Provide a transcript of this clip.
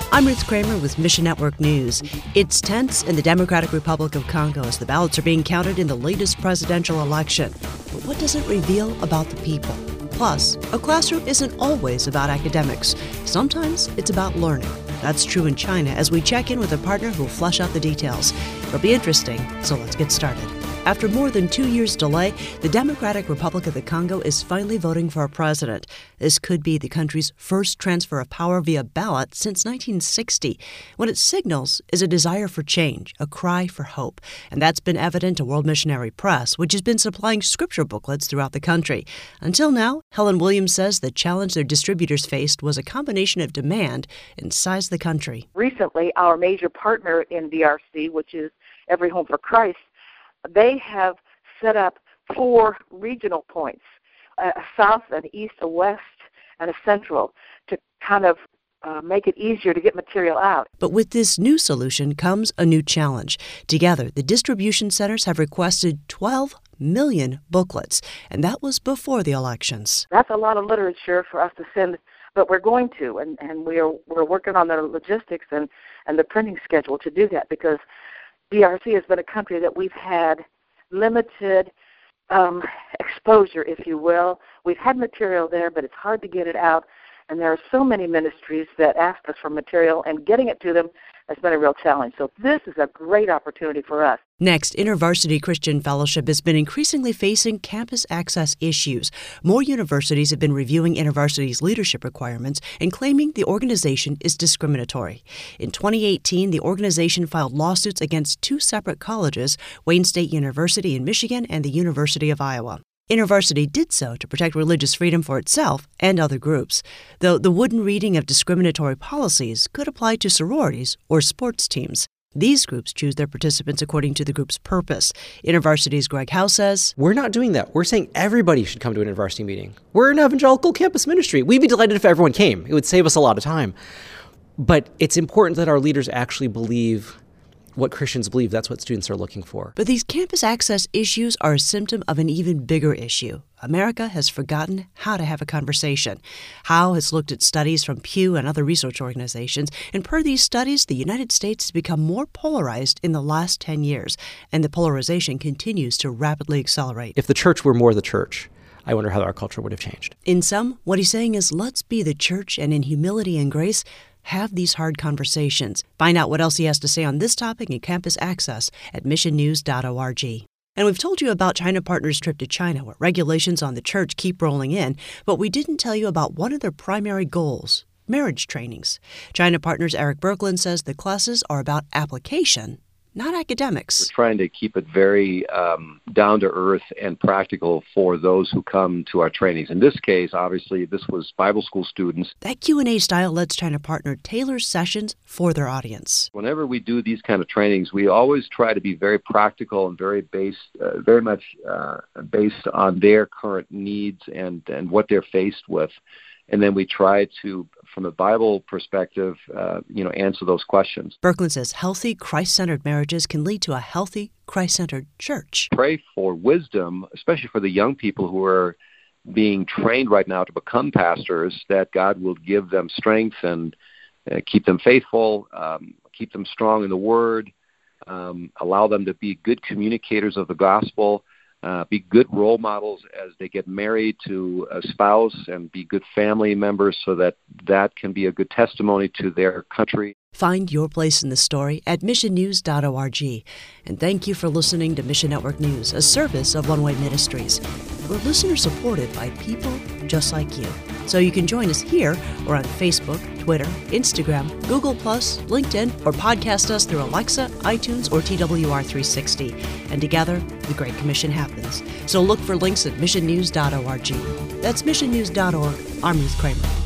I'm Ruth Kramer with Mission Network News. It's tense in the Democratic Republic of Congo as the ballots are being counted in the latest presidential election. But what does it reveal about the people? Plus, a classroom isn't always about academics. Sometimes it's about learning. That's true in China as we check in with a partner who will flesh out the details. It'll be interesting, so let's get started. After more than 2 years' delay, the Democratic Republic of the Congo is finally voting for a president. This could be the country's first transfer of power via ballot since 1960. What it signals is a desire for change, a cry for hope. And that's been evident to World Missionary Press, which has been supplying scripture booklets throughout the country. Until now, Helen Williams says the challenge their distributors faced was a combination of demand and size of the country. Recently, our major partner in DRC, which is Every Home for Christ, they have set up 4 regional points, a south, an east, a west, and a central, to kind of make it easier to get material out. But with this new solution comes a new challenge. Together, the distribution centers have requested 12 million booklets, and that was before the elections. That's a lot of literature for us to send, but we're going to, and we're working on the logistics and the printing schedule to do that, because DRC has been a country that we've had limited exposure, if you will. We've had material there, but it's hard to get it out. And there are so many ministries that ask us for material, and getting it to them has been a real challenge. So this is a great opportunity for us. Next, InterVarsity Christian Fellowship has been increasingly facing campus access issues. More universities have been reviewing InterVarsity's leadership requirements and claiming the organization is discriminatory. In 2018, the organization filed lawsuits against 2 separate colleges, Wayne State University in Michigan and the University of Iowa. InterVarsity did so to protect religious freedom for itself and other groups, though the wooden reading of discriminatory policies could apply to sororities or sports teams. These groups choose their participants according to the group's purpose. InterVarsity's Greg Howe says, "We're not doing that. We're saying everybody should come to an InterVarsity meeting. We're an evangelical campus ministry. We'd be delighted if everyone came. It would save us a lot of time. But it's important that our leaders actually believe what Christians believe. That's what students are looking for." But these campus access issues are a symptom of an even bigger issue. America has forgotten how to have a conversation. Howe has looked at studies from Pew and other research organizations, and per these studies, the United States has become more polarized in the last 10 years, and the polarization continues to rapidly accelerate. If the church were more the church, I wonder how our culture would have changed. In sum, what he's saying is, let's be the church, and in humility and grace, have these hard conversations. Find out what else he has to say on this topic and campus access at missionnews.org. And we've told you about China Partners' trip to China, where regulations on the church keep rolling in, but we didn't tell you about one of their primary goals, marriage trainings. China Partners' Eric Berglund says the classes are about application, not academics. We're trying to keep it very down to earth and practical for those who come to our trainings. In this case, obviously, this was Bible school students. That Q&A style lets China Partner tailor sessions for their audience. Whenever we do these kind of trainings, we always try to be very practical and very much based on their current needs and what they're faced with. And then we try to, from a Bible perspective, answer those questions. Berglund says healthy, Christ-centered marriages can lead to a healthy, Christ-centered church. Pray for wisdom, especially for the young people who are being trained right now to become pastors, that God will give them strength and keep them faithful, keep them strong in the Word, allow them to be good communicators of the gospel, be good role models as they get married to a spouse, and be good family members so that can be a good testimony to their country. Find your place in the story at missionnews.org. And thank you for listening to Mission Network News, a service of One Way Ministries. We're listener-supported by people just like you. So you can join us here or on Facebook, Twitter, Instagram, Google+, LinkedIn, or podcast us through Alexa, iTunes, or TWR360. And together, the Great Commission happens. So look for links at missionnews.org. That's missionnews.org. I'm Ruth Kramer.